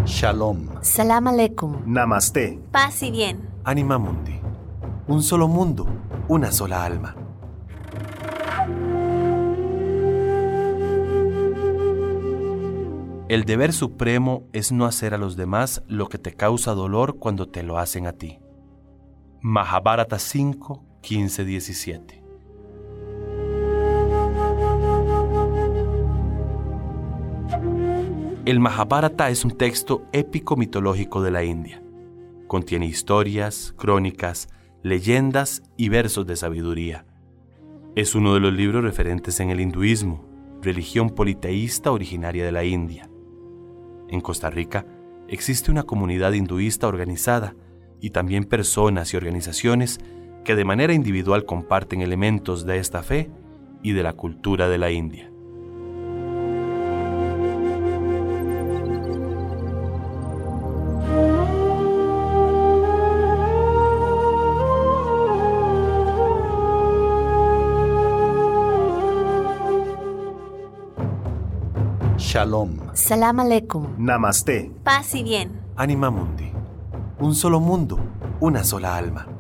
Shalom. Salam aleikum. Namaste. Paz y bien. Anima Mundi. Un solo mundo, una sola alma. El deber supremo es no hacer a los demás lo que te causa dolor cuando te lo hacen a ti. Mahabharata 5, 15-17. El Mahabharata es un texto épico mitológico de la India. Contiene historias, crónicas, leyendas y versos de sabiduría. Es uno de los libros referentes en el hinduismo, religión politeísta originaria de la India. En Costa Rica existe una comunidad hinduista organizada y también personas y organizaciones que de manera individual comparten elementos de esta fe y de la cultura de la India. Shalom. Salam aleikum. Namaste. Paz y bien. Anima Mundi. Un solo mundo, una sola alma.